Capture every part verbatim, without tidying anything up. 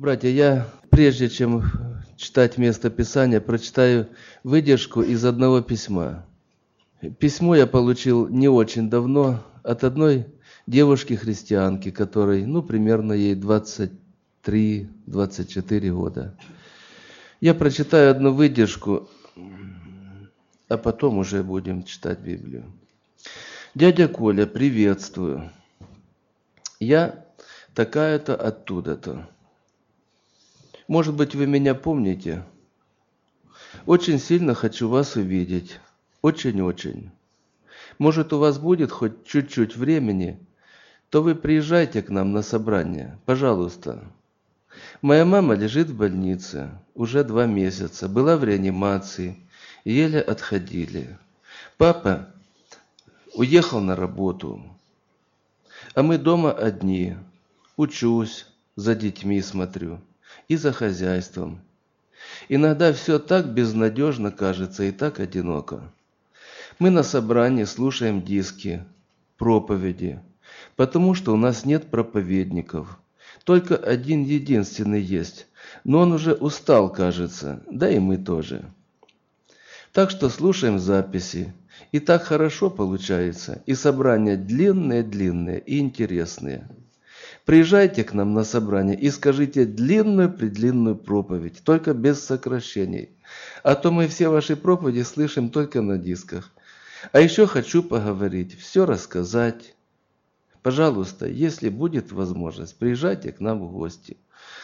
Братья, я, прежде чем читать место Писания, прочитаю выдержку из одного письма. Письмо я получил не очень давно от одной девушки-христианки, которой, ну, примерно ей двадцать три - двадцать четыре года. Я прочитаю одну выдержку, а потом уже будем читать Библию. Дядя Коля, приветствую. Я такая-то оттуда-то. Может быть, вы меня помните? Очень сильно хочу вас увидеть. Очень-очень. Может, у вас будет хоть чуть-чуть времени, то вы приезжайте к нам на собрание. Пожалуйста. Моя мама лежит в больнице уже два месяца. Была в реанимации. Еле отходили. Папа уехал на работу. А мы дома одни. Учусь, за детьми смотрю. И за хозяйством. Иногда все так безнадежно кажется и так одиноко. Мы на собрании слушаем диски, проповеди, потому что у нас нет проповедников. Только один единственный есть, но он уже устал, кажется, да и мы тоже. Так что слушаем записи, и так хорошо получается, и собрания длинные-длинные и интересные. Приезжайте к нам на собрание и скажите длинную-предлинную проповедь, только без сокращений. А то мы все ваши проповеди слышим только на дисках. А еще хочу поговорить, все рассказать. Пожалуйста, если будет возможность, приезжайте к нам в гости.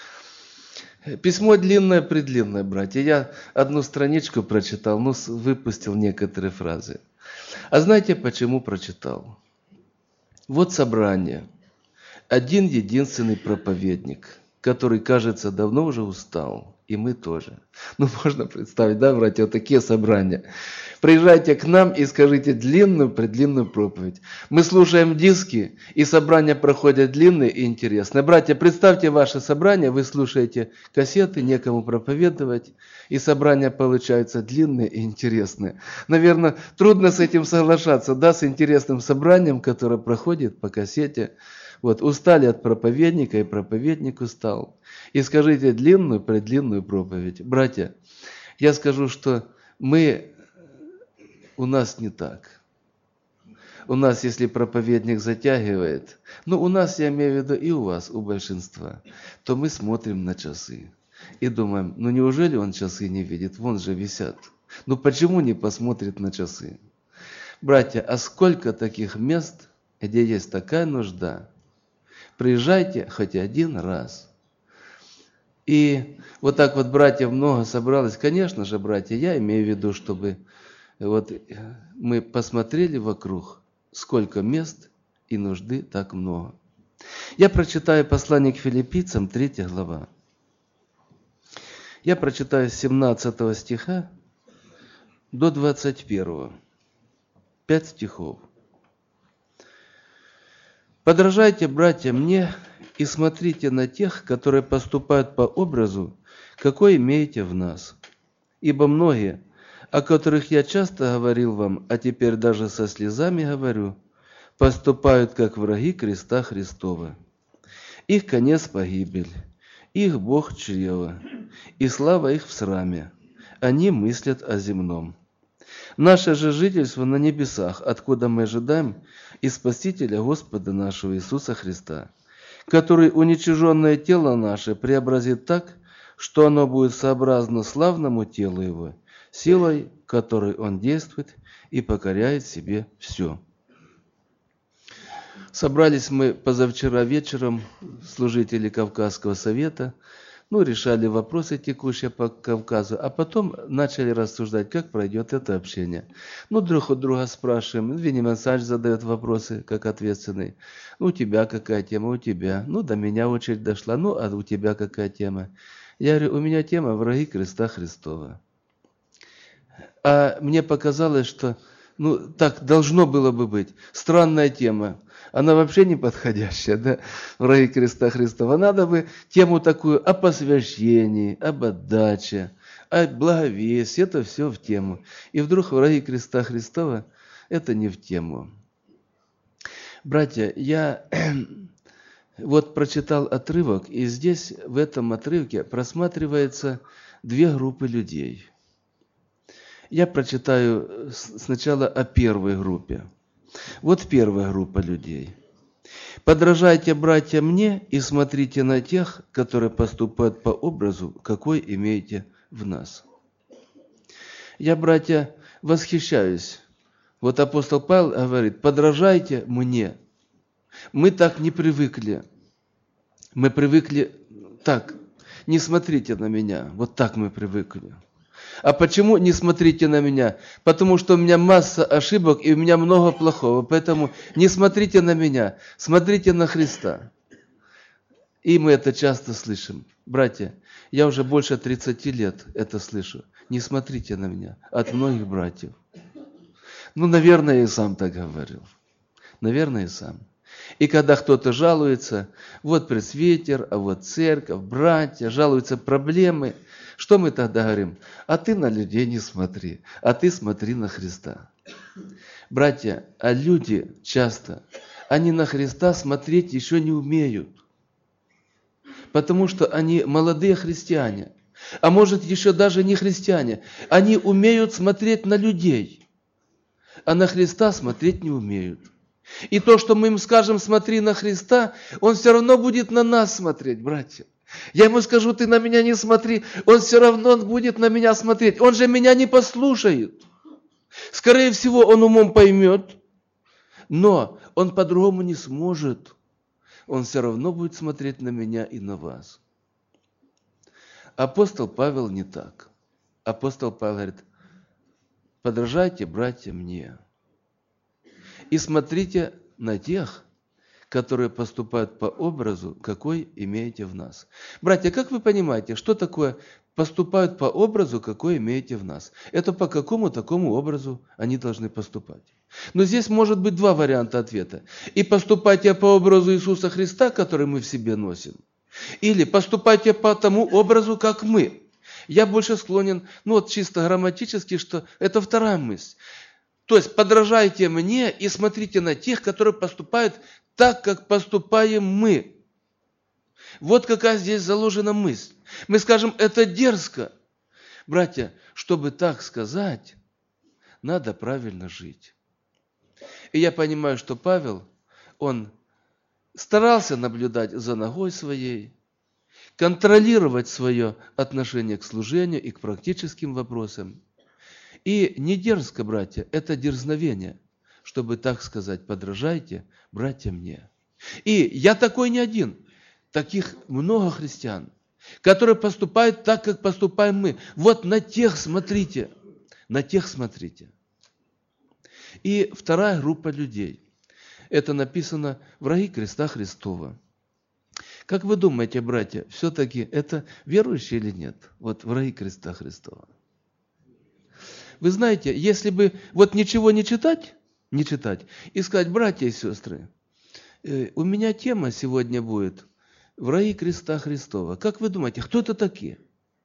Письмо длинное-предлинное, братья. Я одну страничку прочитал, но выпустил некоторые фразы. А знаете, почему прочитал? Вот собрание. Один единственный проповедник, который, кажется, давно уже устал, и мы тоже. Ну, можно представить, да, братья, вот такие собрания. Приезжайте к нам и скажите длинную-предлинную проповедь. Мы слушаем диски, и собрания проходят длинные и интересные. Братья, представьте ваше собрание, вы слушаете кассеты, некому проповедовать, и собрания получаются длинные и интересные. Наверное, трудно с этим соглашаться, да, с интересным собранием, которое проходит по кассете. Вот, устали от проповедника, и проповедник устал. И скажите длинную-предлинную проповедь. Братья, я скажу, что мы, у нас не так. У нас, если проповедник затягивает, ну, у нас, я имею в виду, и у вас, у большинства, то мы смотрим на часы и думаем, ну, неужели он часы не видит? Вон же висят. Ну, почему не посмотрит на часы? Братья, а сколько таких мест, где есть такая нужда? Приезжайте хоть один раз. И вот так вот, братья, много собралось. Конечно же, братья, я имею в виду, чтобы вот мы посмотрели вокруг, сколько мест и нужды так много. Я прочитаю послание к филиппийцам, третья глава. Я прочитаю с семнадцатого стиха до двадцать первого. Пять стихов. Подражайте, братья, мне и смотрите на тех, которые поступают по образу, какой имеете в нас. Ибо многие, о которых я часто говорил вам, а теперь даже со слезами говорю, поступают как враги креста Христова. Их конец погибель, их Бог чрево, и слава их в сраме. Они мыслят о земном. Наше же жительство на небесах, откуда мы ожидаем и Спасителя Господа нашего Иисуса Христа, который уничиженное тело наше преобразит так, что оно будет сообразно славному телу Его, силой, которой Он действует и покоряет себе все. Собрались мы позавчера вечером, служители Кавказского совета, ну, решали вопросы текущие по Кавказу, а потом начали рассуждать, как пройдет это общение. Ну, друг у друга спрашиваем, Вениамин Александрович задает вопросы, как ответственный. Ну, у тебя какая тема, у тебя. Ну, до меня очередь дошла, ну, а у тебя какая тема? Я говорю, у меня тема «Враги креста Христова». А мне показалось, что, ну, так должно было бы быть. Странная тема. Она вообще не подходящая, да, враги креста Христова. Надо бы тему такую о посвящении, об отдаче, о благовестии, это все в тему. И вдруг враги креста Христова – это не в тему. Братья, я вот прочитал отрывок, и здесь, в этом отрывке, просматривается две группы людей. Я прочитаю сначала о первой группе. Вот первая группа людей. «Подражайте, братья, мне и смотрите на тех, которые поступают по образу, какой имеете в нас». Я, братья, восхищаюсь. Вот апостол Павел говорит: «Подражайте мне». Мы так не привыкли. Мы привыкли так. Не смотрите на меня. Вот так мы привыкли. А почему не смотрите на меня? Потому что у меня масса ошибок и у меня много плохого. Поэтому не смотрите на меня, смотрите на Христа. И мы это часто слышим. Братья, я уже больше тридцати лет это слышу. Не смотрите на меня. От многих братьев. Ну, наверное, я и сам так говорил. Наверное, и сам. И когда кто-то жалуется, вот пресвитер, а вот церковь, братья, жалуются проблемы, что мы тогда говорим? А ты на людей не смотри, а ты смотри на Христа. Братья, а люди часто, они на Христа смотреть еще не умеют, потому что они молодые христиане, а может еще даже не христиане. Они умеют смотреть на людей, а на Христа смотреть не умеют. И то, что мы им скажем: смотри на Христа, он все равно будет на нас смотреть, братья. Я ему скажу: ты на меня не смотри, он все равно будет на меня смотреть. Он же меня не послушает. Скорее всего, он умом поймет, но он по-другому не сможет. Он все равно будет смотреть на меня и на вас. Апостол Павел не так. Апостол Павел говорит: подражайте, братья, мне. И смотрите на тех, которые поступают по образу, какой имеете в нас. Братья, как вы понимаете, что такое поступают по образу, какой имеете в нас? Это по какому такому образу они должны поступать? Но здесь может быть два варианта ответа. И поступайте по образу Иисуса Христа, который мы в себе носим, или поступайте по тому образу, как мы. Я больше склонен, ну вот чисто грамматически, что это вторая мысль. То есть подражайте мне и смотрите на тех, которые поступают так, как поступаем мы. Вот какая здесь заложена мысль. Мы скажем: это дерзко. Братья, чтобы так сказать, надо правильно жить. И я понимаю, что Павел, он старался наблюдать за ногой своей, контролировать свое отношение к служению и к практическим вопросам. И не дерзко, братья, это дерзновение, чтобы так сказать: подражайте, братья, мне. И я такой не один. Таких много христиан, которые поступают так, как поступаем мы. Вот на тех смотрите, на тех смотрите. И вторая группа людей. Это написано: враги креста Христова. Как вы думаете, братья, все-таки это верующие или нет? Вот враги креста Христова. Вы знаете, если бы вот ничего не читать, не читать, и сказать: братья и сестры, э, у меня тема сегодня будет «Враги креста Христова». Как вы думаете, кто это такие?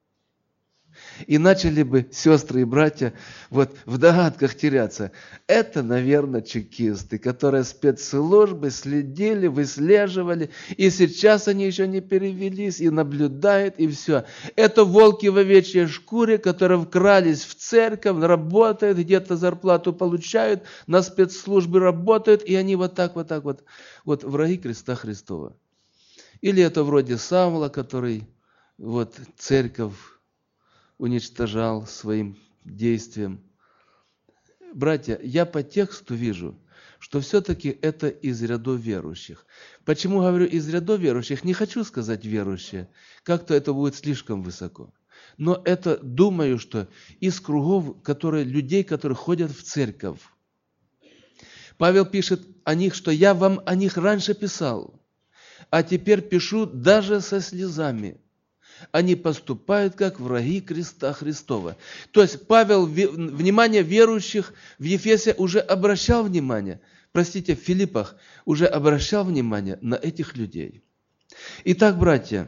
И начали бы сестры и братья вот в догадках теряться. Это, наверное, чекисты, которые спецслужбы следили, выслеживали, и сейчас они еще не перевелись, и наблюдают, и все. Это волки в овечьей шкуре, которые вкрались в церковь, работают, где-то зарплату получают, на спецслужбы работают, и они вот так, вот так вот, вот враги креста Христова. Или это вроде Савла, который вот церковь уничтожал своим действием. Братья, я по тексту вижу, что все-таки это из рядов верующих. Почему говорю из рядов верующих? Не хочу сказать верующие, как-то это будет слишком высоко. Но это, думаю, что из кругов которые, людей, которые ходят в церковь. Павел пишет о них, что я вам о них раньше писал, а теперь пишу даже со слезами. Они поступают как враги креста Христова. То есть Павел внимание верующих в Ефесе уже обращал внимание, простите, в Филиппах уже обращал внимание на этих людей. Итак, братья,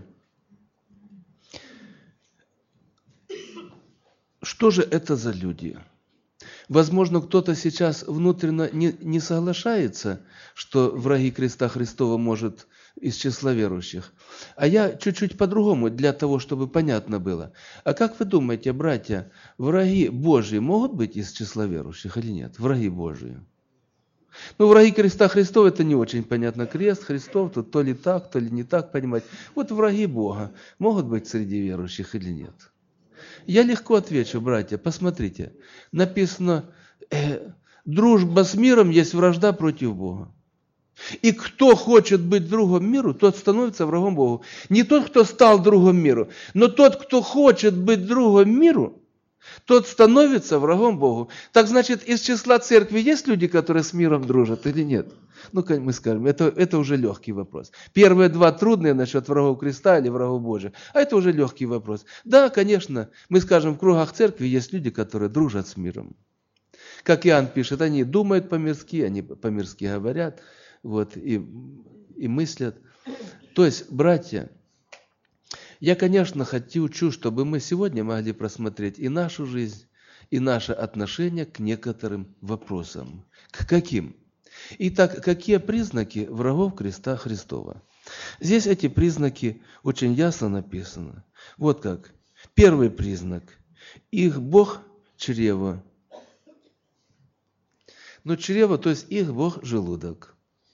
что же это за люди? Возможно, кто-то сейчас внутренне не, не соглашается, что враги креста Христова может из числа верующих. А я чуть-чуть по-другому, для того, чтобы понятно было. А как вы думаете, братья, враги Божьи могут быть из числа верующих или нет? Враги Божьи. Ну, враги креста Христова, это не очень понятно. Крест Христов, тут то ли так, то ли не так понимать. Вот враги Бога могут быть среди верующих или нет? Я легко отвечу, братья, посмотрите. Написано, э, дружба с миром есть вражда против Бога. И кто хочет быть другом миру, тот становится врагом Богу. Не тот, кто стал другом миру, но тот, кто хочет быть другом миру, тот становится врагом Богу. Так значит, из числа церкви есть люди, которые с миром дружат или нет? Ну, как мы скажем, это, это уже легкий вопрос. Первые два трудные насчет врагов креста или врагов Божьих, а это уже легкий вопрос. Да, конечно, мы скажем, в кругах церкви есть люди, которые дружат с миром. Как Иоанн пишет, они думают по-мирски, они по-мирски говорят, вот, и, и мыслят. То есть, братья, я, конечно, хочу, чтобы мы сегодня могли просмотреть и нашу жизнь, и наше отношение к некоторым вопросам. К каким? Итак, какие признаки врагов креста Христова? Здесь эти признаки очень ясно написаны. Вот как. Первый признак. Их Бог чрево. Ну, чрево, то есть их Бог желудок.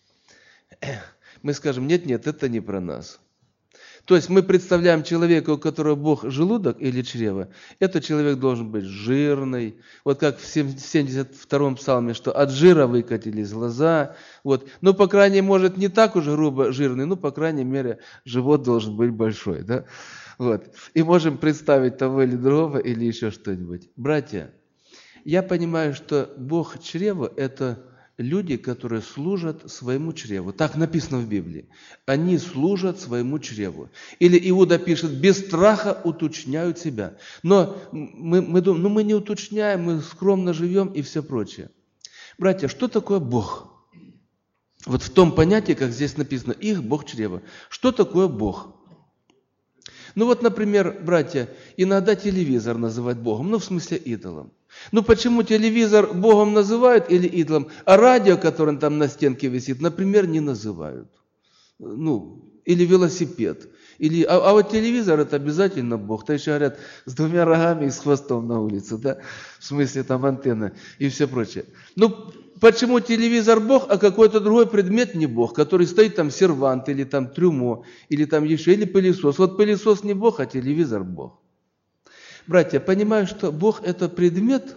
Мы скажем, нет-нет, это не про нас. То есть мы представляем человека, у которого Бог желудок или чрево. Этот человек должен быть жирный. Вот как в семьдесят втором псалме, что от жира выкатились глаза. Вот. Ну, по крайней мере, может, не так уж грубо жирный, но, по крайней мере, живот должен быть большой. Да? Вот. И можем представить того или другого, или еще что-нибудь. Братья, я понимаю, что Бог чрева – это люди, которые служат своему чреву. Так написано в Библии. Они служат своему чреву. Или Иуда пишет, без страха уточняют себя. Но мы, мы думаем, ну мы не уточняем, мы скромно живем и все прочее. Братья, что такое Бог? Вот в том понятии, как здесь написано, их Бог чрева. Что такое Бог? Ну вот, например, братья, иногда телевизор называют Богом, ну в смысле идолом. Ну почему телевизор Богом называют или идолом, а радио, которое там на стенке висит, например, не называют? Ну, или велосипед. Или, а, а вот телевизор это обязательно Бог. То еще говорят, с двумя рогами и с хвостом на улице, да? В смысле там антенна и все прочее. Ну, почему телевизор Бог, а какой-то другой предмет не Бог, который стоит там сервант, или там трюмо, или там еще, или пылесос. Вот пылесос не Бог, а телевизор Бог. Братья, понимаю, что Бог это предмет,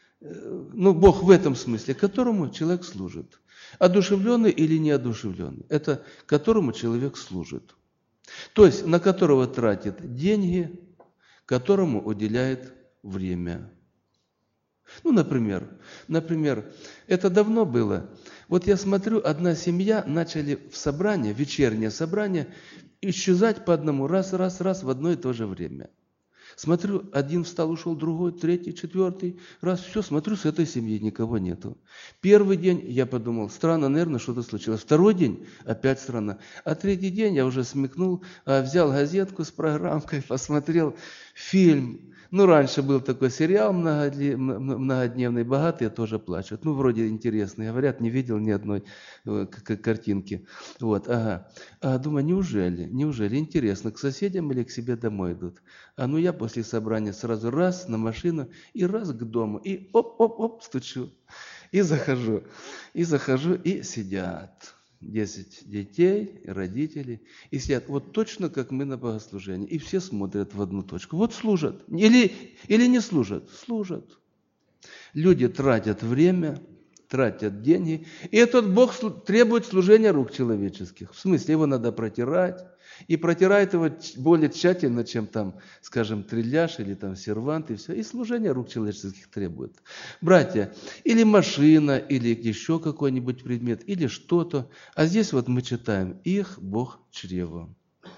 ну, Бог в этом смысле, которому человек служит. Одушевленный или неодушевленный. Это которому человек служит. То есть, на которого тратит деньги, которому уделяет время. Ну, например, например, это давно было. Вот я смотрю, одна семья начали в собрание, вечернее собрание, исчезать по одному, раз, раз, раз, в одно и то же время. Смотрю, один встал, ушел, другой, третий, четвертый, раз, все, смотрю, с этой семьи никого нету. Первый день я подумал, странно, наверное, что-то случилось. Второй день опять странно. А третий день я уже смекнул, взял газетку с программкой, посмотрел фильм. Ну, раньше был такой сериал многодневный, «Богатые тоже плачут». Ну, вроде интересный. Говорят, не видел ни одной картинки. Вот, ага. А, думаю, неужели, неужели, интересно, к соседям или к себе домой идут? А ну, я после собрания сразу раз на машину и раз к дому. И оп-оп-оп, стучу. И захожу. И захожу, и сидят. Десять детей, родители, и сидят вот точно, как мы на богослужении. И все смотрят в одну точку. Вот служат. Или, или не служат? Служат. Люди тратят время, тратят деньги. И этот Бог требует служения рук человеческих. В смысле, его надо протирать. И протирает его более тщательно, чем там, скажем, трильяж или там сервант и все. И служение рук человеческих требует. Братья, или машина, или еще какой-нибудь предмет, или что-то. А здесь вот мы читаем, их Бог чрево.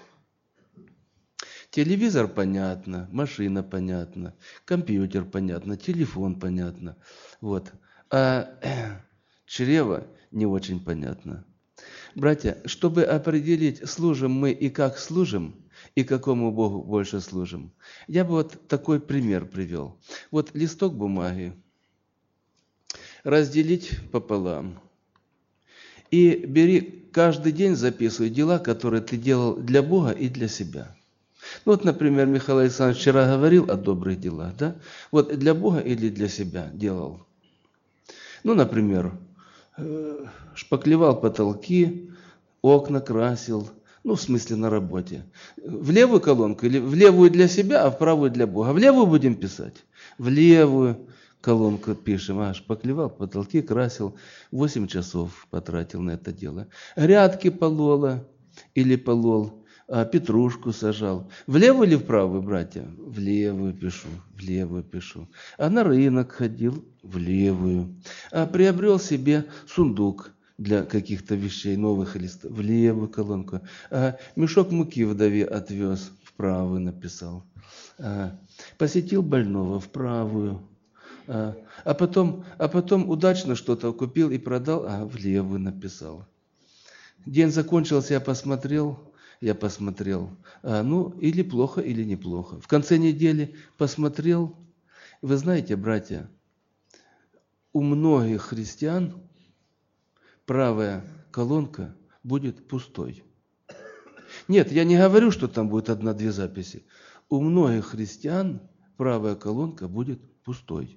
Телевизор понятно, машина понятно, компьютер понятно, телефон понятно. Вот. А чрево не очень понятно. Братья, чтобы определить, служим мы и как служим, и какому Богу больше служим, я бы вот такой пример привел. Вот листок бумаги разделить пополам И бери, каждый день записывай дела, которые ты делал для Бога и для себя. Ну вот, например, Михаил Александрович вчера говорил о добрых делах, да? Вот для Бога или для себя делал. Ну, например, шпаклевал потолки, окна красил, ну, в смысле на работе. В левую колонку или в левую для себя, а в правую для Бога. В левую будем писать? В левую колонку пишем. А, шпаклевал потолки, красил, восемь часов потратил на это дело. Грядки полола или полол, а петрушку сажал. В левую или в правую, братья? В левую пишу, в левую пишу. А на рынок ходил? В левую. А приобрел себе сундук для каких-то вещей, новых листов, в левую колонку. А мешок муки вдове отвез, в правую написал. А посетил больного, в правую. А, а, потом, а потом удачно что-то купил и продал, а в левую написал. День закончился, я посмотрел, я посмотрел. А, ну, или плохо, или неплохо. В конце недели посмотрел. Вы знаете, братья, у многих христиан правая колонка будет пустой. Нет, я не говорю, что там будет одна-две записи. У многих христиан правая колонка будет пустой.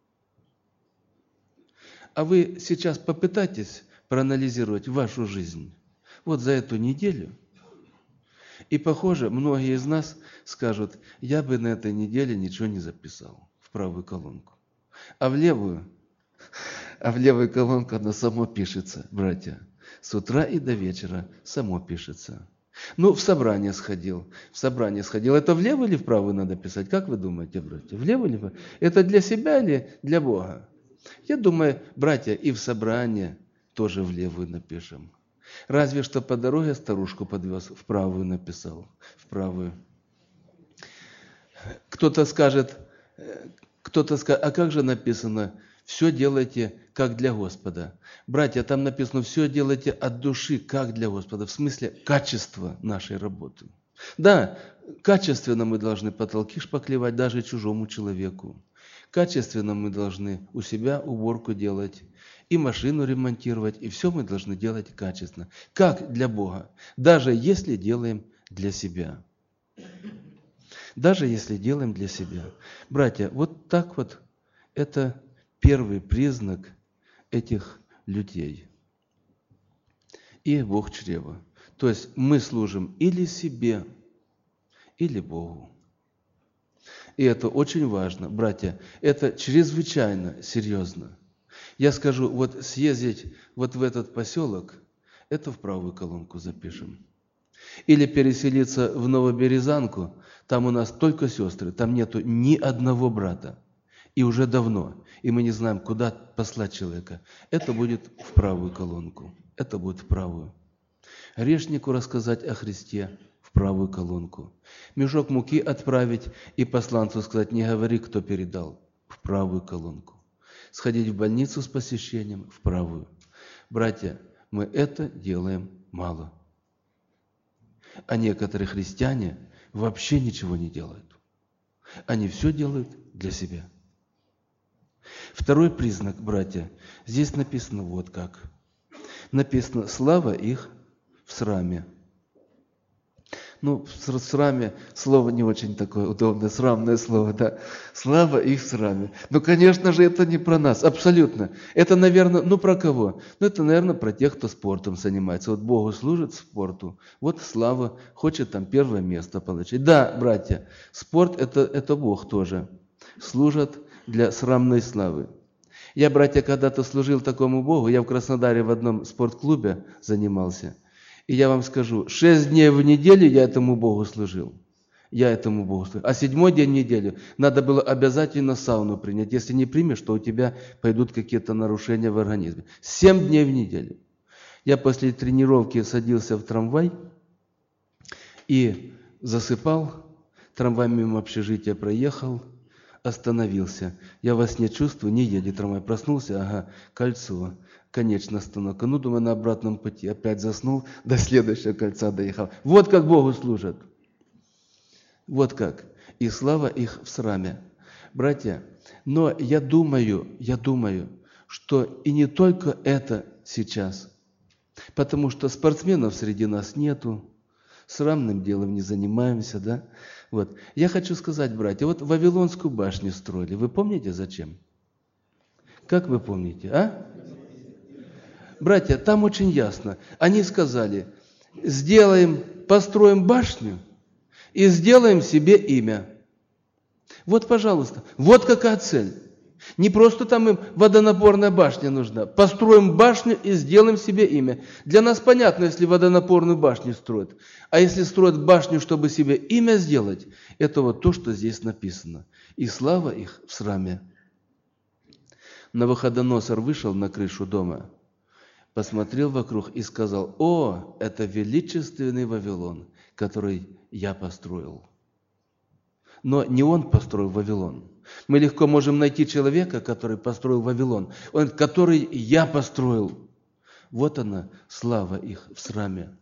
А вы сейчас попытайтесь проанализировать вашу жизнь вот за эту неделю. И, похоже, многие из нас скажут, я бы на этой неделе ничего не записал в правую колонку. А в левую, а в левую колонку оно само пишется, братья. С утра и до вечера само пишется. Ну, в собрание сходил, в собрание сходил. Это в левую или в правую надо писать? Как вы думаете, братья? В левую или в правую? Это для себя или для Бога? Я думаю, братья, и в собрание тоже в левую напишем. Разве что по дороге старушку подвез, в правую написал, в правую. Кто-то скажет, кто-то скажет, а как же написано, все делайте как для Господа. Братья, там написано, все делайте от души, как для Господа, в смысле качества нашей работы. Да, качественно мы должны потолки шпаклевать даже чужому человеку. Качественно мы должны у себя уборку делать, и машину ремонтировать, и все мы должны делать качественно. Как для Бога, даже если делаем для себя. Даже если делаем для себя. Братья, вот так вот это первый признак этих людей. И Бог чрева. То есть мы служим или себе, или Богу. И это очень важно, братья. Это чрезвычайно серьезно. Я скажу, вот съездить вот в этот поселок, это в правую колонку запишем. Или переселиться в Новоберезанку, там у нас только сестры, там нету ни одного брата. И уже давно. И мы не знаем, куда послать человека. Это будет в правую колонку. Это будет в правую. Грешнику рассказать о Христе в правую колонку. Мешок муки отправить и посланцу сказать, не говори, кто передал, в правую колонку. Сходить в больницу с посещением в правую. Братья, мы это делаем мало. А некоторые христиане вообще ничего не делают. Они все делают для себя. Второй признак, братья, здесь написано вот как. Написано, слава их в сраме. Ну, в сраме слово не очень такое удобное, срамное слово, да. Слава их в сраме. Ну, конечно же, это не про нас, абсолютно. Это, наверное, ну, про кого? Ну, это, наверное, про тех, кто спортом занимается. Вот Богу служит спорту, вот слава, хочет там первое место получить. Да, братья, спорт это, – это Бог тоже. Служат для срамной славы. Я, братья, когда-то служил такому Богу, я в Краснодаре в одном спортклубе занимался. И я вам скажу, шесть дней в неделю я этому Богу служил. Я этому Богу служил. А седьмой день в неделю надо было обязательно сауну принять. Если не примешь, то у тебя пойдут какие-то нарушения в организме. Семь дней в неделю. Я после тренировки садился в трамвай и засыпал. Трамвай мимо общежития проехал, остановился. Я во сне чувствую, не едет трамвай. Проснулся, ага, кольцо. Конечная остановка. Ну, думаю, на обратном пути. Опять заснул, до следующего кольца доехал. Вот как Богу служат. Вот как. И слава их в сраме. Братья, но я думаю, я думаю, что и не только это сейчас Потому что спортсменов среди нас нету, срамным делом не занимаемся, да? Вот. Я хочу сказать, братья, вот Вавилонскую башню строили. Вы помните зачем? Как вы помните, а? Братья, там очень ясно. Они сказали, сделаем, построим башню и сделаем себе имя. Вот, пожалуйста, вот какая цель. Не просто там им водонапорная башня нужна. Построим башню и сделаем себе имя. Для нас понятно, если водонапорную башню строят. А если строят башню, чтобы себе имя сделать, это вот то, что здесь написано. И слава их в сраме. Навуходоносор вышел на крышу дома, посмотрел вокруг и сказал: «О, это величественный Вавилон, который я построил». Но не он построил Вавилон. Мы легко можем найти человека, который построил Вавилон, он, который я построил. Вот она, слава их в сраме.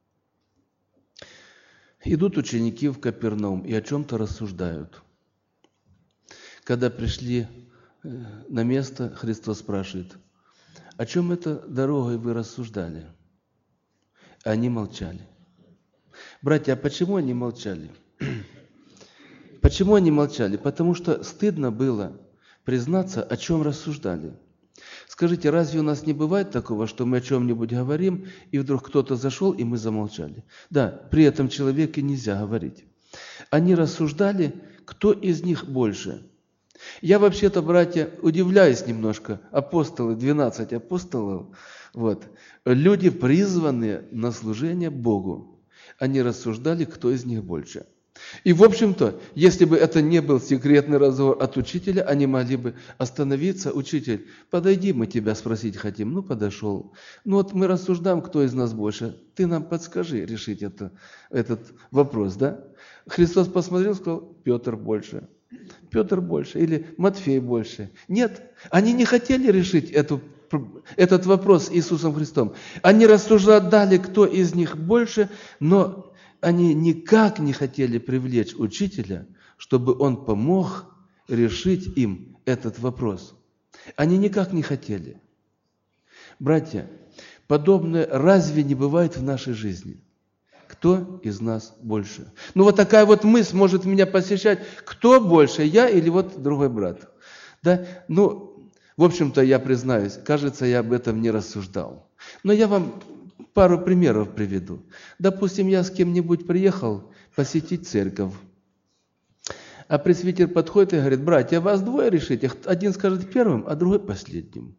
Идут ученики в Капернаум и о чем-то рассуждают. Когда пришли на место, Христос спрашивает: «О чем это дорогой вы рассуждали?» Они молчали. Братья, а почему они молчали? Почему они молчали? Потому что стыдно было признаться, о чем рассуждали. Скажите, разве у нас не бывает такого, что мы о чем-нибудь говорим, и вдруг кто-то зашел, и мы замолчали? Да, при этом человеке нельзя говорить. Они рассуждали, кто из них больше. Я вообще-то, братья, удивляюсь немножко. Апостолы, двенадцать апостолов, вот, люди, призванные на служение Богу. Они рассуждали, кто из них больше. И, в общем-то, если бы это не был секретный разговор от учителя, они могли бы остановиться: «Учитель, подойди, мы тебя спросить хотим». Ну, подошел. Ну, вот мы рассуждаем, кто из нас больше. Ты нам подскажи решить это, этот вопрос, да? Христос посмотрел и сказал: «Петр больше». Петр больше или Матфей больше. Нет, они не хотели решить эту, этот вопрос с Иисусом Христом. Они рассуждали, кто из них больше, но они никак не хотели привлечь учителя, чтобы он помог решить им этот вопрос. Они никак не хотели. Братья, подобное разве не бывает в нашей жизни? Кто из нас больше? Ну вот такая вот мысль может меня посещать: кто больше, я или вот другой брат? Да? Ну, в общем-то, я признаюсь, кажется, я об этом не рассуждал. Но я вам пару примеров приведу. Допустим, я с кем-нибудь приехал посетить церковь, а пресвитер подходит и говорит: «Братья, вас двое решите, один скажет первым, а другой последним».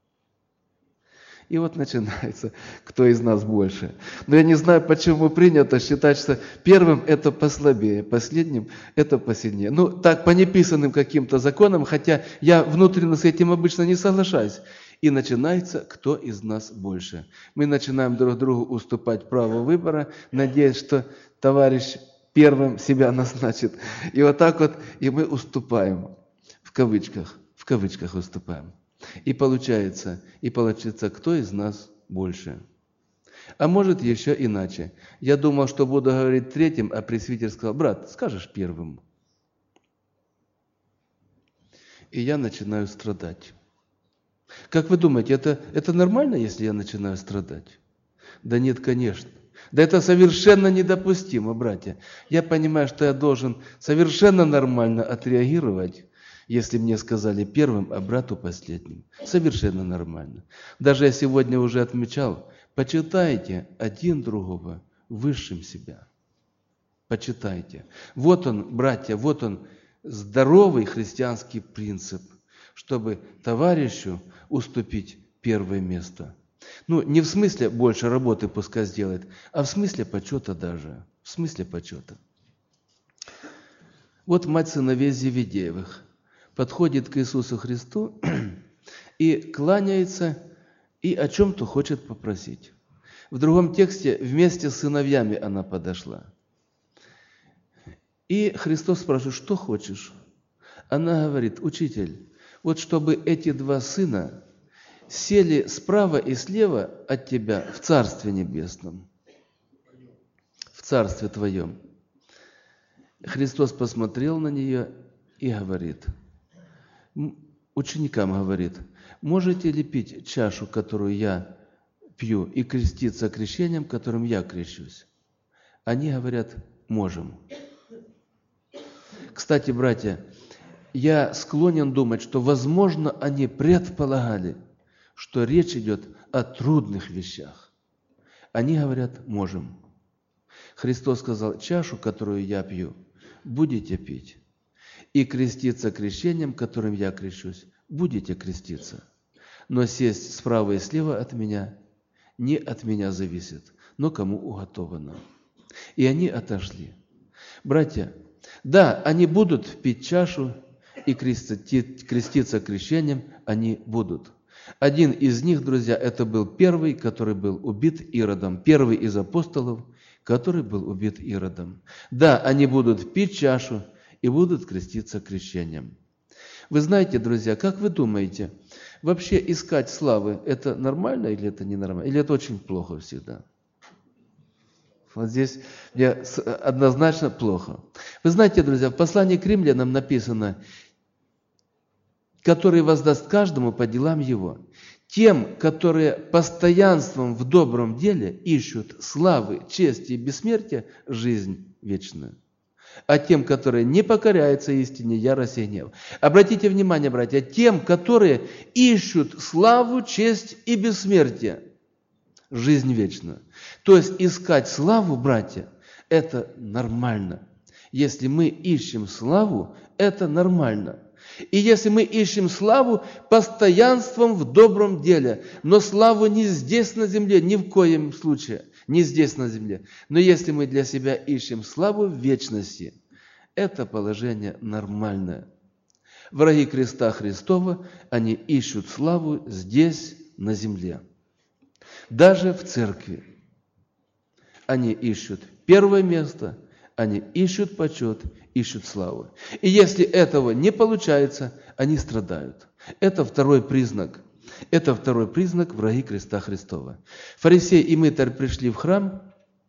И вот начинается, кто из нас больше. Но я не знаю, почему принято считать, что первым это послабее, последним это посильнее. Ну, так, по неписанным каким-то законам, хотя я внутренне с этим обычно не соглашаюсь. И начинается, кто из нас больше. Мы начинаем друг другу уступать право выбора, надеясь, что товарищ первым себя назначит. И вот так вот, и мы уступаем, в кавычках, в кавычках уступаем. И получается, и получается, кто из нас больше. А может еще иначе. Я думал, что буду говорить третьим, а пресвитер сказал: «Брат, скажешь первым». И я начинаю страдать. Как вы думаете, это, это нормально, если я начинаю страдать? Да нет, конечно. Да это совершенно недопустимо, братья. Я понимаю, что я должен совершенно нормально отреагировать, если мне сказали первым, а брату последним. Совершенно нормально. Даже я сегодня уже отмечал: почитайте один другого высшим себя. Почитайте. Вот он, братья, вот он, здоровый христианский принцип, чтобы товарищу уступить первое место. Ну, не в смысле больше работы пускай сделает, а в смысле почета даже. В смысле почета. Вот мать сыновей Зеведеевых подходит к Иисусу Христу и кланяется, и о чем-то хочет попросить. В другом тексте вместе с сыновьями она подошла. И Христос спрашивает: что хочешь? Она говорит: учитель, вот чтобы эти два сына сели справа и слева от тебя в Царстве Небесном, в Царстве Твоем. Христос посмотрел на нее и говорит, ученикам говорит: можете ли пить чашу, которую я пью, и креститься крещением, которым я крещусь? Они говорят, можем. Кстати, братья, я склонен думать, что, возможно, они предполагали, что речь идет о трудных вещах. Они говорят, можем. Христос сказал, чашу, которую я пью, будете пить. И креститься крещением, которым я крещусь, будете креститься. Но сесть справа и слева от меня не от меня зависит, но кому уготовано. И они отошли. Братья, да, они будут пить чашу и креститься крещением, они будут. Один из них, друзья, это был первый, который был убит Иродом. Первый из апостолов, который был убит Иродом. Да, они будут пить чашу и будут креститься крещением. Вы знаете, друзья, как вы думаете, вообще искать славы, это нормально или это ненормально? Или это очень плохо всегда? Вот здесь мне однозначно плохо. Вы знаете, друзья, в послании к римлянам написано, который воздаст каждому по делам его. Тем, которые постоянством в добром деле ищут славы, чести и бессмертия, жизнь вечную. А тем, которые не покоряются истине, ярость и гнев. Обратите внимание, братья, тем, которые ищут славу, честь и бессмертие, жизнь вечную. То есть искать славу, братья, это нормально. Если мы ищем славу, это нормально. И если мы ищем славу постоянством в добром деле, но славу не здесь на земле, ни в коем случае, не здесь на земле. Но если мы для себя ищем славу в вечности, это положение нормальное. Враги креста Христова, они ищут славу здесь, на земле. Даже в церкви. Они ищут первое место, они ищут почет, ищут славу. И если этого не получается, они страдают. Это второй признак. Это второй признак враги креста Христова. Фарисей и мытарь пришли в храм,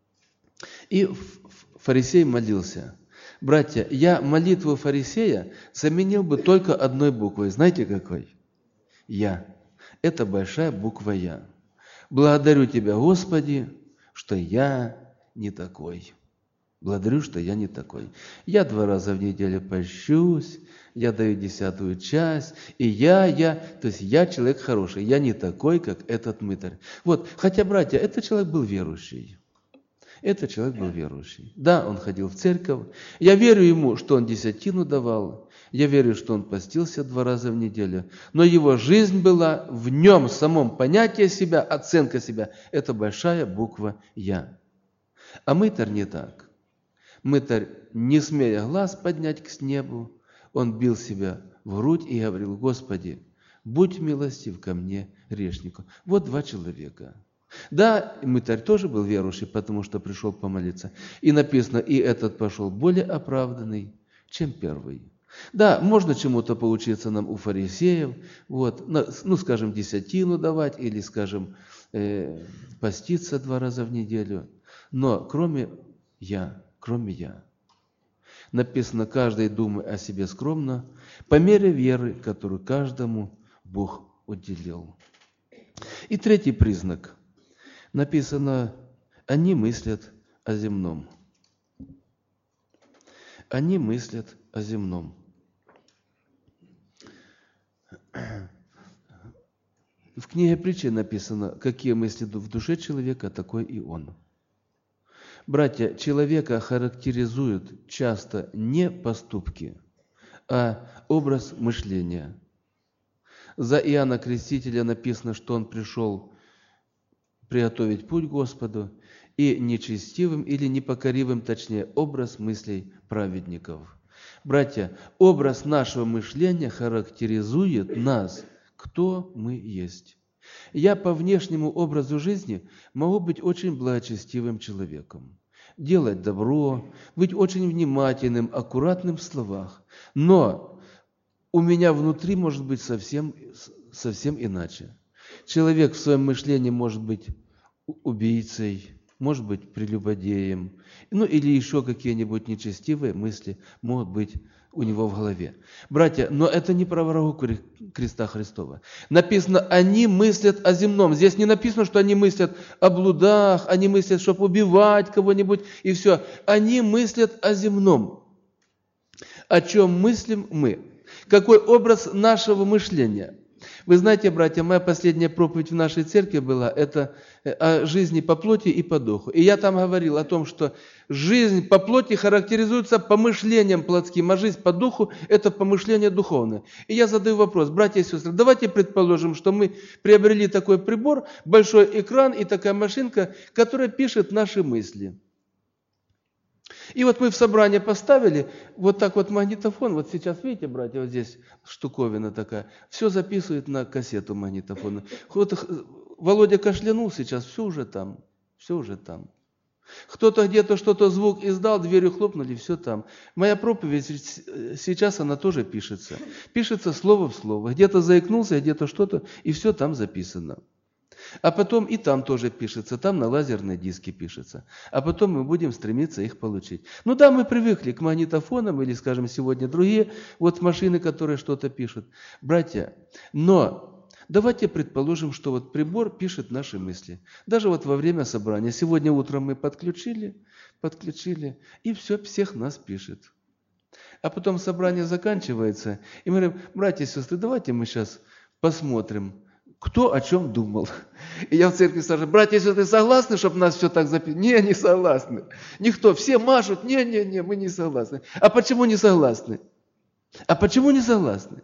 и фарисей молился. Братья, я молитву фарисея заменил бы только одной буквой. Знаете какой? Я. Это большая буква Я. Благодарю Тебя, Господи, что я не такой. Благодарю, что я не такой. Я два раза в неделю пощусь, я даю десятую часть, и я, я, то есть я человек хороший, я не такой, как этот мытарь. Вот, хотя, братья, этот человек был верующий. Этот человек был верующий. Да, он ходил в церковь. Я верю ему, что он десятину давал. Я верю, что он постился два раза в неделю. Но его жизнь была в нем самом понятие себя, оценка себя. Это большая буква «Я». А мытарь не так. Мытарь, не смея глаз поднять к небу, он бил себя в грудь и говорил: «Господи, будь милостив ко мне, грешнику». Вот два человека. Да, мытарь тоже был верующий, потому что пришел помолиться. И написано, и этот пошел более оправданный, чем первый. Да, можно чему-то поучиться нам у фарисеев, вот, ну, скажем, десятину давать или, скажем, э, поститься два раза в неделю. Но кроме «я», кроме «я». Написано, каждый думай о себе скромно, по мере веры, которую каждому Бог уделил. И третий признак. Написано, они мыслят о земном. Они мыслят о земном. В книге Притчи написано, какие мысли в душе человека, такой и он. Братья, человека характеризуют часто не поступки, а образ мышления. За Иоанна Крестителя написано, что он пришел приготовить путь Господу, и нечестивым или непокоривым, точнее, образ мыслей праведников. Братья, образ нашего мышления характеризует нас, кто мы есть. Я по внешнему образу жизни могу быть очень благочестивым человеком, делать добро, быть очень внимательным, аккуратным в словах, но у меня внутри может быть совсем, совсем иначе. Человек в своем мышлении может быть убийцей, может быть прелюбодеем, ну или еще какие-нибудь нечестивые мысли могут быть у него в голове. Братья, но это не про врагов креста Христова. Написано, они мыслят о земном. Здесь не написано, что они мыслят о блудах, они мыслят, чтобы убивать кого-нибудь, и все. Они мыслят о земном. О чем мыслим мы? Какой образ нашего мышления? Вы знаете, братья, моя последняя проповедь в нашей церкви была, это о жизни по плоти и по духу. И я там говорил о том, что жизнь по плоти характеризуется помышлением плотским, а жизнь по духу – это помышление духовное. И я задаю вопрос, братья и сестры, давайте предположим, что мы приобрели такой прибор, большой экран и такая машинка, которая пишет наши мысли. И вот мы в собрание поставили вот так вот магнитофон, вот сейчас, видите, братья, вот здесь штуковина такая, все записывает на кассету магнитофона. Кто-то, Володя кашлянул сейчас, все уже там, все уже там. Кто-то где-то что-то звук издал, дверью хлопнули, все там. Моя проповедь сейчас, она тоже пишется. Пишется слово в слово. Где-то заикнулся, где-то что-то, и все там записано. А потом и там тоже пишется, там на лазерные диски пишется. А потом мы будем стремиться их получить. Ну да, мы привыкли к магнитофонам или, скажем, сегодня другие вот машины, которые что-то пишут. Братья, но давайте предположим, что вот прибор пишет наши мысли. Даже вот во время собрания. Сегодня утром мы подключили, подключили, и все, всех нас пишет. А потом собрание заканчивается, и мы говорим, братья и сестры, давайте мы сейчас посмотрим, кто о чем думал. И я в церкви скажу, братья и сестры, согласны, чтобы нас все так записано? Не, не согласны. Никто, все машут, не, не, не, мы не согласны. А почему не согласны? А почему не согласны?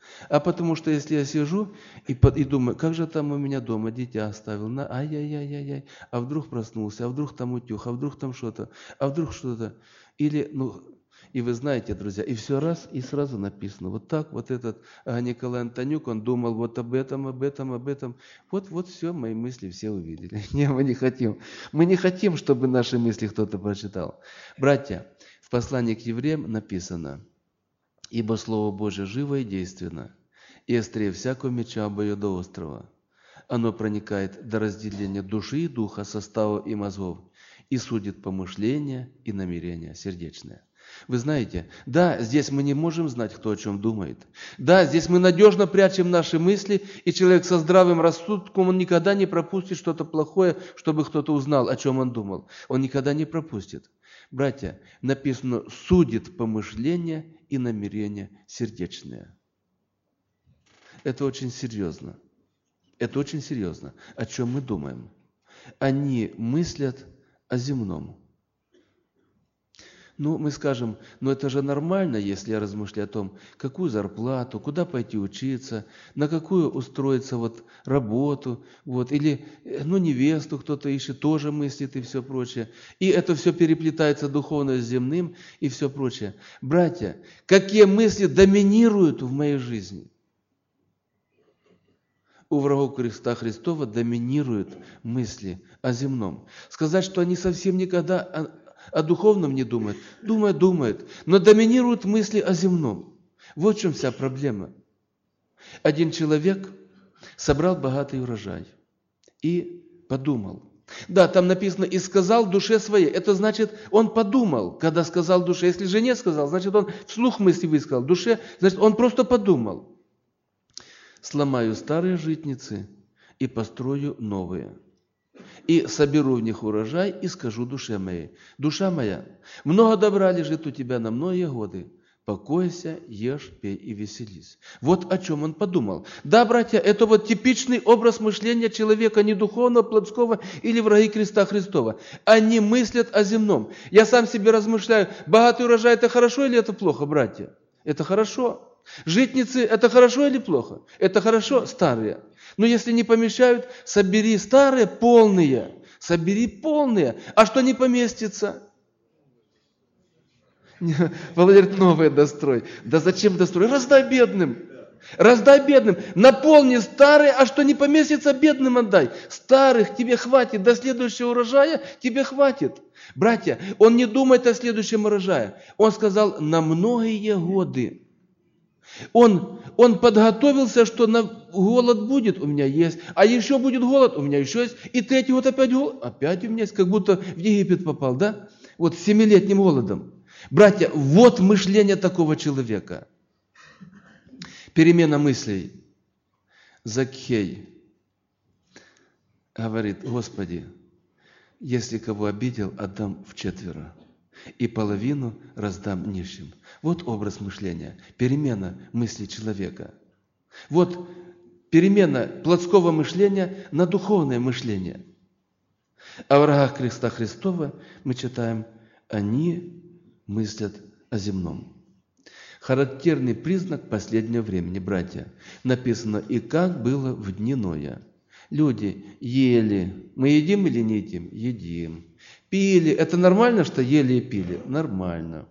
А потому что если я сижу и, и думаю, как же там у меня дома дитя оставил, на ай-яй-яй-яй-яй, а вдруг проснулся, а вдруг там утюг, а вдруг там что-то, а вдруг что-то. Или, ну, и вы знаете, друзья, и все раз, и сразу написано. Вот так вот этот а, Николай Антонюк, он думал вот об этом, об этом, об этом. Вот, вот все, мои мысли все увидели. Не, мы не хотим. Мы не хотим, чтобы наши мысли кто-то прочитал. Братья, в послании к евреям написано, «Ибо Слово Божие живо и действенно, и острее всякого меча обоюдоострого. Оно проникает до разделения души и духа, состава и мозгов, и судит помышления и намерения сердечные». Вы знаете, да, здесь мы не можем знать, кто о чем думает. Да, здесь мы надежно прячем наши мысли, и человек со здравым рассудком, он никогда не пропустит что-то плохое, чтобы кто-то узнал, о чем он думал. Он никогда не пропустит. Братья, написано, судит помышления и намерения сердечные. Это очень серьезно. Это очень серьезно. О чем мы думаем? Они мыслят о земном. Ну, мы скажем, ну это же нормально, если я размышляю о том, какую зарплату, куда пойти учиться, на какую устроиться вот работу, вот, или, ну, невесту кто-то ищет, тоже мыслит и все прочее. И это все переплетается духовно с земным и все прочее. Братья, какие мысли доминируют в моей жизни? У врагов креста Христова доминируют мысли о земном. Сказать, что они совсем никогда о, о духовном не думают. Думают, думают, но доминируют мысли о земном. Вот в чем вся проблема. Один человек собрал богатый урожай и подумал. Да, там написано, и сказал душе своей. Это значит, он подумал, когда сказал душе. Если жене сказал, значит, он вслух мысли высказал. Душе, значит, он просто подумал. Сломаю старые житницы и построю новые. И соберу в них урожай и скажу душе моей: душа моя, много добра лежит у тебя на многие годы. Покойся, ешь, пей и веселись. Вот о чем он подумал. Да, братья, это вот типичный образ мышления человека не духовного, плотского или враги креста Христова. Они мыслят о земном. Я сам себе размышляю, богатый урожай это хорошо или это плохо, братья? Это хорошо. Житницы это хорошо или плохо? Это хорошо, старые. Но если не помещают, собери старые, полные. Собери полные. А что не поместится? Володя говорит, новые дострой. Да зачем дострой? Раздай бедным. Раздай бедным. Наполни старые, а что не поместится, бедным отдай. Старых тебе хватит, до следующего урожая тебе хватит. Братья, он не думает о следующем урожае. Он сказал, на многие годы. Он, он подготовился, что на голод будет, у меня есть, а еще будет голод, у меня еще есть, и третий вот опять голод, опять у меня есть, как будто в Египет попал, да? Вот с семилетним голодом. Братья, вот мышление такого человека. Перемена мыслей. Закхей говорит: Господи, если кого обидел, отдам вчетверо, и половину раздам нищим. Вот образ мышления, перемена мысли человека. Вот перемена плотского мышления на духовное мышление. А в врагах креста Христова мы читаем: они мыслят о земном. Характерный признак последнего времени, братья. Написано: и как было в дни Ноя. Люди ели. Мы едим или не едим? Едим. Пили. Это нормально, что ели и пили? Нормально.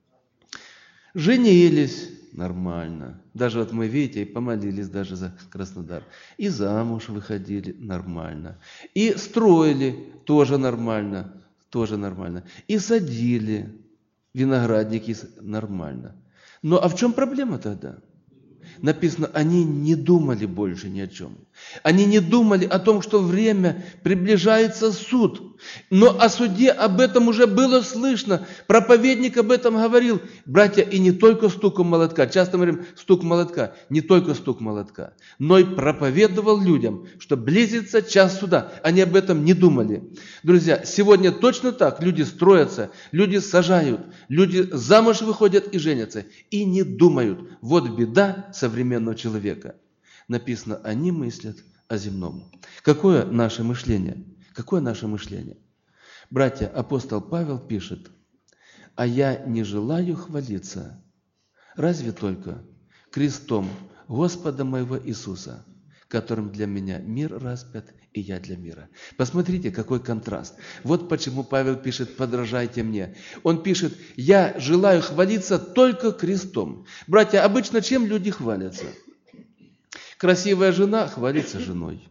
Женились? Нормально. Даже вот мы, видите, и помолились даже за Краснодар. И замуж выходили? Нормально. И строили? Тоже нормально. Тоже нормально. И садили виноградники? Нормально. Но а в чем проблема тогда? Написано, они не думали больше ни о чем. Они не думали о том, что время приближается суд. Но о суде об этом уже было слышно. Проповедник об этом говорил. Братья, и не только стуком молотка. Часто мы говорим стук молотка. Не только стук молотка. Но и проповедовал людям, что близится час суда. Они об этом не думали. Друзья, сегодня точно так. Люди строятся, люди сажают, люди замуж выходят и женятся. И не думают. Вот беда современного человека. Написано, они мыслят о земном. Какое наше мышление? Какое наше мышление? Братья, апостол Павел пишет: а я не желаю хвалиться, разве только крестом Господа моего Иисуса, которым для меня мир распят, и я для мира. Посмотрите, какой контраст. Вот почему Павел пишет: подражайте мне. Он пишет: я желаю хвалиться только крестом. Братья, обычно чем люди хвалятся? Красивая жена хвалится женой.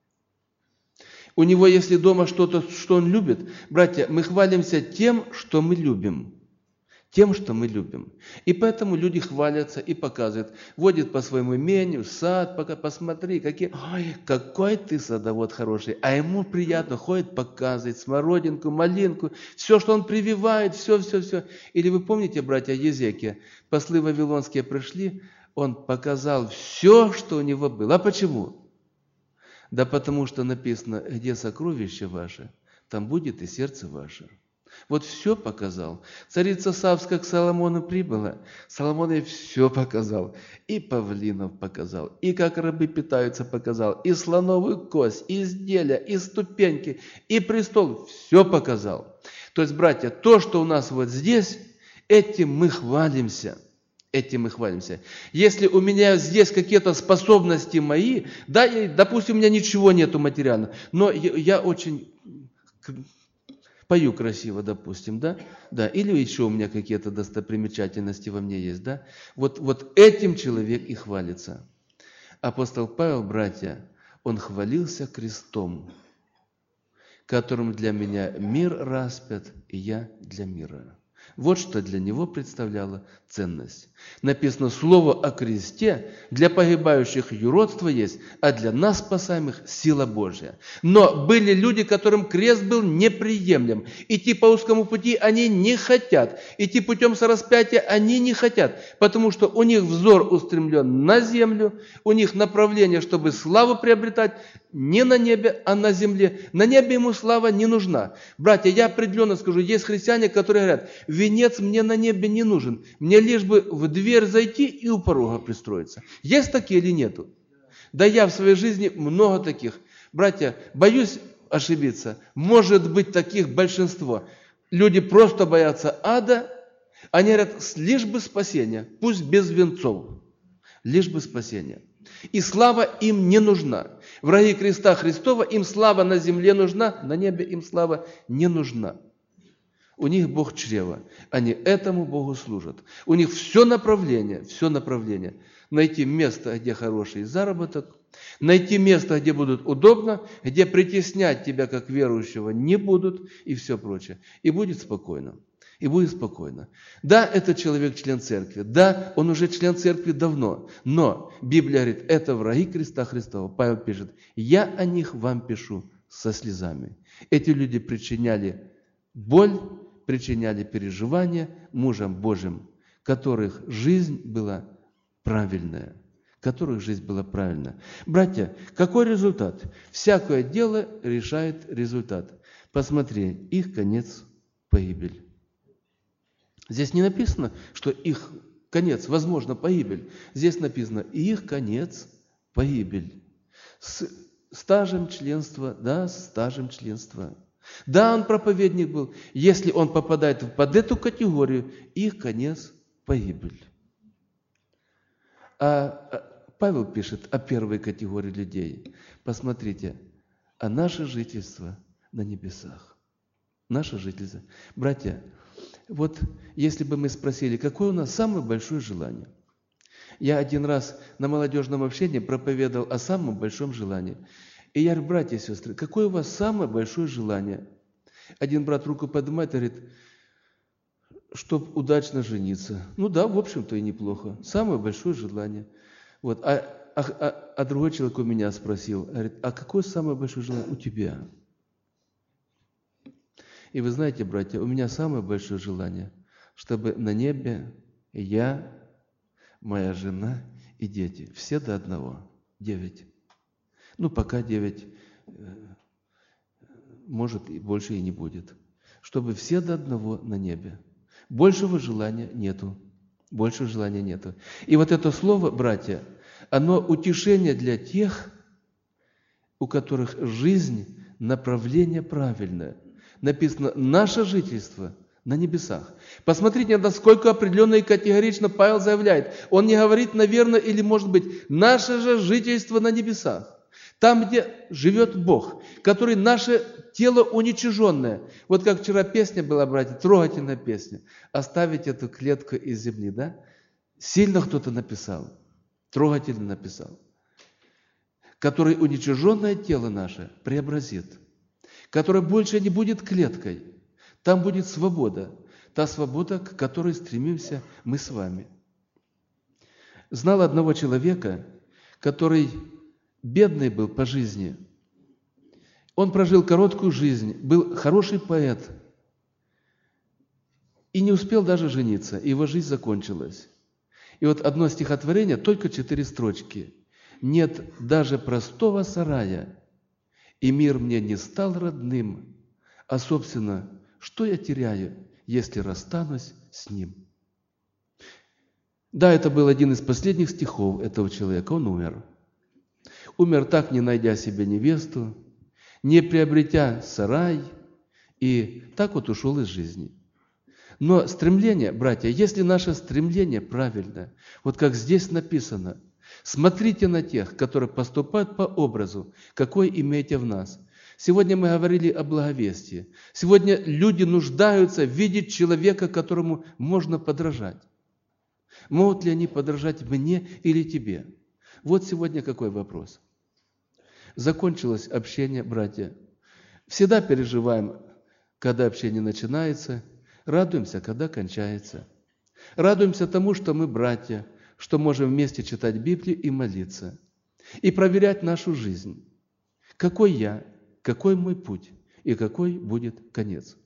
У него, если дома что-то, что он любит, братья, мы хвалимся тем, что мы любим. Тем, что мы любим. И поэтому люди хвалятся и показывают. Водят по своему имению, сад, пока посмотри, какие, ой, какой ты садовод хороший. А ему приятно, ходит, показывает смородинку, малинку, все, что он прививает, все, все, все. Или вы помните, братья, Езекия, послы вавилонские пришли, он показал все, что у него было. А почему? Да потому что написано, где сокровище ваше, там будет и сердце ваше. Вот все показал. Царица Савская к Соломону прибыла. Соломон ей все показал. И павлинов показал, и как рабы питаются показал, и слоновую кость, и изделия, и ступеньки, и престол. Все показал. То есть, братья, то, что у нас вот здесь, этим мы хвалимся. Этим мы хвалимся. Если у меня здесь какие-то способности мои, да, и, допустим, у меня ничего нету материального, но я, я очень пою красиво, допустим, да, да, или еще у меня какие-то достопримечательности во мне есть, да, вот, вот этим человек и хвалится. Апостол Павел, братья, он хвалился крестом, которым для меня мир распят, и я для мира. Вот что для него представляло ценность. Написано, слово о кресте для погибающих юродство есть, а для нас, спасаемых, сила Божья. Но были люди, которым крест был неприемлем. Идти по узкому пути они не хотят. Идти путем сораспятия они не хотят, потому что у них взор устремлен на землю, у них направление, чтобы славу приобретать не на небе, а на земле. На небе ему слава не нужна. Братья, я определенно скажу, есть христиане, которые говорят, венец мне на небе не нужен, мне лишь бы в дверь зайти и у порога пристроиться. Есть такие или нету? Да я в своей жизни много таких. Братья, боюсь ошибиться, может быть таких большинство. Люди просто боятся ада, они говорят, лишь бы спасение, пусть без венцов, лишь бы спасение. И слава им не нужна. Враги креста Христова, им слава на земле нужна, на небе им слава не нужна. У них Бог чрева, они этому Богу служат. У них все направление, все направление. Найти место, где хороший заработок, найти место, где будут удобно, где притеснять тебя как верующего не будут и все прочее. И будет спокойно. и будет спокойно. Да, этот человек член церкви, да, он уже член церкви давно, но Библия говорит, это враги креста Христова. Павел пишет, я о них вам пишу со слезами. Эти люди причиняли боль, причиняли переживания мужам Божьим, которых жизнь была правильная. которых жизнь была правильная. Братья, какой результат? Всякое дело решает результат. Посмотри, их конец – погибель. Здесь не написано, что их конец, возможно, погибель. Здесь написано, их конец – погибель. С стажем членства, да, с стажем членства. Да, он проповедник был. Если он попадает под эту категорию, их конец – погибель. А Павел пишет о первой категории людей. Посмотрите, а наше жительство на небесах. Наше жительство. Братья, вот если бы мы спросили, какое у нас самое большое желание? Я один раз на молодежном общении проповедовал о самом большом желании. И я говорю, братья и сестры, какое у вас самое большое желание? Один брат руку поднимает и говорит, чтобы удачно жениться. Ну да, в общем-то и неплохо. Самое большое желание. Вот. А, а, а, а другой человек у меня спросил, говорит, а какое самое большое желание у тебя? И вы знаете, братья, у меня самое большое желание, чтобы на небе я, моя жена и дети, все до одного, девять. Ну, пока девять, может, и больше и не будет. Чтобы все до одного на небе. Большего желания нету. Большего желания нету. И вот это слово, братья, оно утешение для тех, у которых жизнь, направление правильное. Написано, наше жительство на небесах. Посмотрите, насколько определенно и категорично Павел заявляет. Он не говорит, наверное, или может быть, наше же жительство на небесах. Там, где живет Бог, который наше тело уничиженное. Вот как вчера песня была, братья, трогательная песня. Оставить эту клетку из земли, да? Сильно кто-то написал, трогательно написал. Который уничиженное тело наше преобразит. Которое больше не будет клеткой. Там будет свобода. Та свобода, к которой стремимся мы с вами. Знал одного человека, который бедный был по жизни. Он прожил короткую жизнь, был хороший поэт и не успел даже жениться, и его жизнь закончилась. И вот одно стихотворение, только четыре строчки. «Нет даже простого сарая, и мир мне не стал родным, а, собственно, что я теряю, если расстанусь с ним?» Да, это был один из последних стихов этого человека, он умер. Умер так, не найдя себе невесту, не приобретя сарай, и так вот ушел из жизни. Но стремление, братья, если наше стремление правильное, вот как здесь написано, смотрите на тех, которые поступают по образу, какой имеете в нас. Сегодня мы говорили о благовестии. Сегодня люди нуждаются видеть человека, которому можно подражать. Могут ли они подражать мне или тебе? Вот сегодня какой вопрос. Закончилось общение, братья. Всегда переживаем, когда общение начинается, радуемся, когда кончается. Радуемся тому, что мы братья, что можем вместе читать Библию и молиться. И проверять нашу жизнь. Какой я, какой мой путь и какой будет конец.